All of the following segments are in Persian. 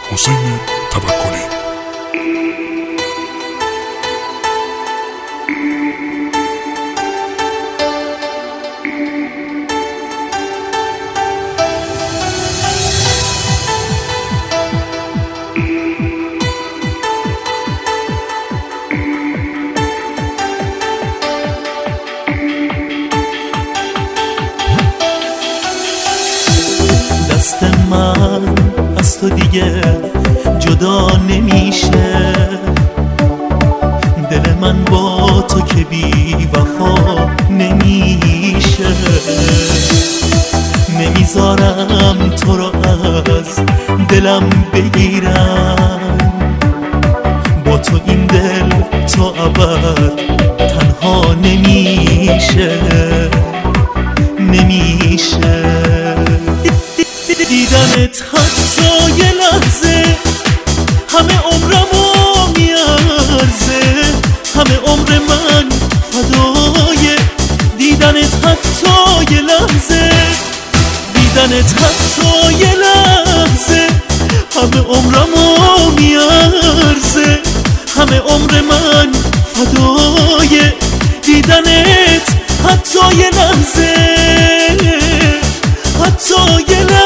حسین توکلی. دست من از تو دیگه جدا نمیشه، دل من با تو که بی وفا نمیشه. نمیذارم تو رو از دلم بگیرم، با تو این دل تو ابد تنها نمیشه. دیدنت حتی یه لحظه همه عمرمو میارزه، همه عمر من فدای دیدنت حتی یه لحظه، دیدنت حتی یه لحظه همه عمرمو میارزه، همه عمر من فدای دیدنت حتی یه لحظه، حتی یه لحظه.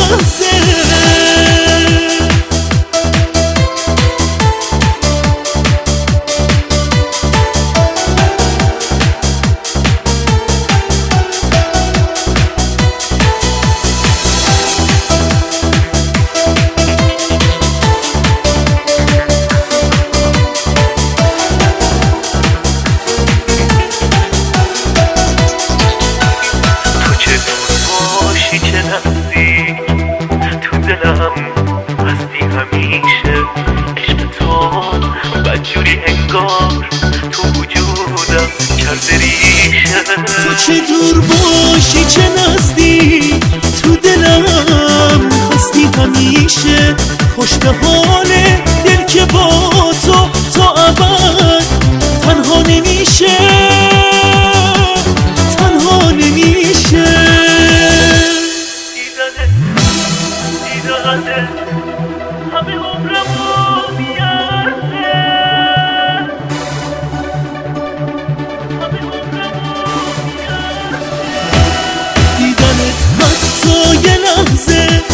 تو دلم هستی همیشه، عشق تو بدجوری انگار تو وجودم کرده ریشه. تو چه دور باشی چه نزدیک تو دلم هستی همیشه. خوش به حال دل که با تو تا ابد تنها نمیشه، تنها نمیشه. دیدنت همه عمرمو میارزه، همه عمرمو میارزه. دیدنت حتی یه لحظه